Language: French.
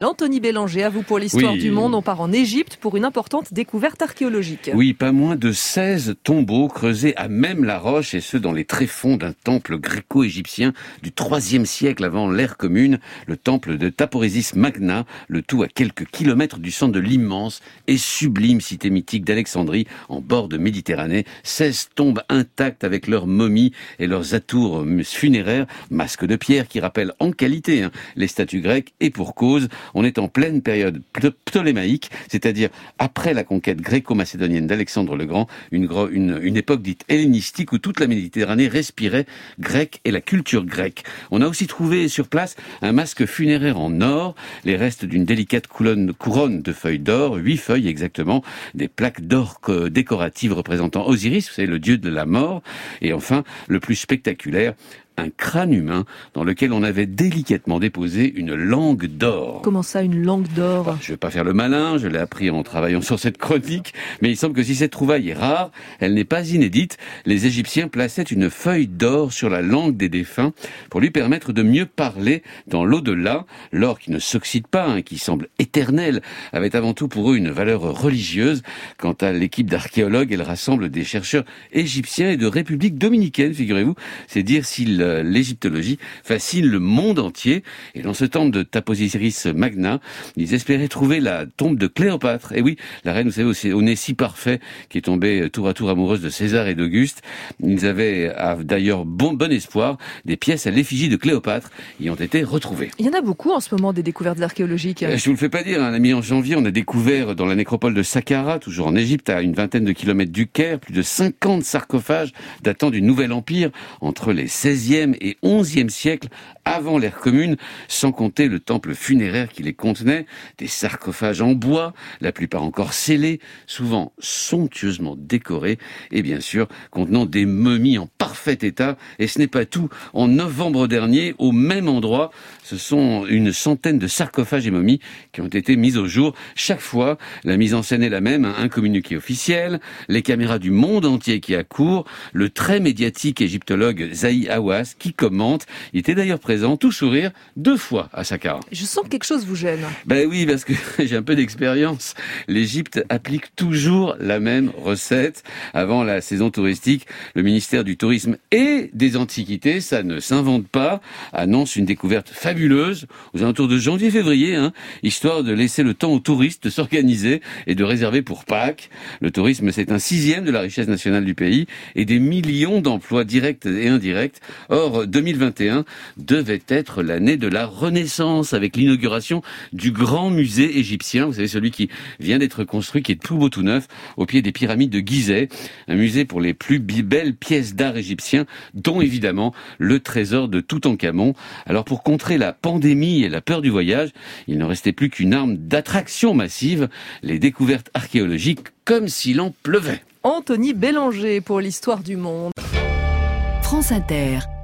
Anthony Bélanger, à vous pour l'histoire du monde. On part en Égypte pour une importante découverte archéologique. Oui, pas moins de 16 tombeaux creusés à même la roche, et ce dans les tréfonds d'un temple gréco-égyptien du IIIe siècle avant l'ère commune, le temple de Taporésis Magna, le tout à quelques kilomètres du centre de l'immense et sublime cité mythique d'Alexandrie, en bord de Méditerranée. 16 tombes intactes avec leurs momies et leurs atours funéraires, masques de pierre qui rappellent en qualité les statues grecques, et pour cause. On est en pleine période ptolémaïque, c'est-à-dire après la conquête gréco-macédonienne d'Alexandre le Grand, une époque dite hellénistique où toute la Méditerranée respirait grec et la culture grecque. On a aussi trouvé sur place un masque funéraire en or, les restes d'une délicate couronne de feuilles d'or, 8 feuilles exactement, des plaques d'or décoratives représentant Osiris, vous savez, le dieu de la mort, et enfin, le plus spectaculaire, un crâne humain dans lequel on avait délicatement déposé une langue d'or. Comment ça, une langue d'or ? Je ne vais pas faire le malin, je l'ai appris en travaillant sur cette chronique, mais il semble que si cette trouvaille est rare, elle n'est pas inédite. Les Égyptiens plaçaient une feuille d'or sur la langue des défunts pour lui permettre de mieux parler dans l'au-delà. L'or qui ne s'oxyde pas, qui semble éternel, avait avant tout pour eux une valeur religieuse. Quant à l'équipe d'archéologues, elle rassemble des chercheurs égyptiens et de République dominicaine, figurez-vous. C'est dire si l'égyptologie fascine le monde entier. Et dans ce temple de Taporésis Magna, ils espéraient trouver la tombe de Cléopâtre. Et oui, la reine, vous savez, au nez si parfait, qui est tombée tour à tour amoureuse de César et d'Auguste. Ils avaient d'ailleurs bon espoir. Des pièces à l'effigie de Cléopâtre y ont été retrouvées. Il y en a beaucoup en ce moment des découvertes archéologiques. Je vous le fais pas dire, la mi-janvier, on a découvert dans la nécropole de Saqqara, toujours en Égypte, à une vingtaine de kilomètres du Caire, plus de 50 sarcophages datant du Nouvel Empire, entre les 16e et 11e siècle avant l'ère commune, sans compter le temple funéraire qui les contenait, des sarcophages en bois, la plupart encore scellés, souvent somptueusement décorés, et bien sûr contenant des momies en parfait état. Et ce n'est pas tout. En novembre dernier, au même endroit, ce sont une centaine de sarcophages et momies qui ont été mis au jour. Chaque fois, la mise en scène est la même, un communiqué officiel, les caméras du monde entier qui accourent, le très médiatique égyptologue Zahi Hawass qui commente. Il était d'ailleurs présent, tout sourire, 2 fois à Saqqara. Je sens que quelque chose vous gêne. Ben oui, parce que j'ai un peu d'expérience. L'Égypte applique toujours la même recette. Avant la saison touristique, le ministère du Tourisme et des Antiquités, ça ne s'invente pas, annonce une découverte fabuleuse aux alentours de janvier-février, histoire de laisser le temps aux touristes de s'organiser et de réserver pour Pâques. Le tourisme, c'est un 6e de la richesse nationale du pays et des millions d'emplois directs et indirects. Or, 2021 devait être l'année de la Renaissance, avec l'inauguration du grand musée égyptien, vous savez, celui qui vient d'être construit, qui est tout beau tout neuf, au pied des pyramides de Gizeh, un musée pour les plus belles pièces d'art égyptiens, dont évidemment le trésor de Toutankhamon. Alors pour contrer la pandémie et la peur du voyage, il ne restait plus qu'une arme d'attraction massive, les découvertes archéologiques, comme s'il en pleuvait. Anthony Bélanger pour l'histoire du monde. France Inter.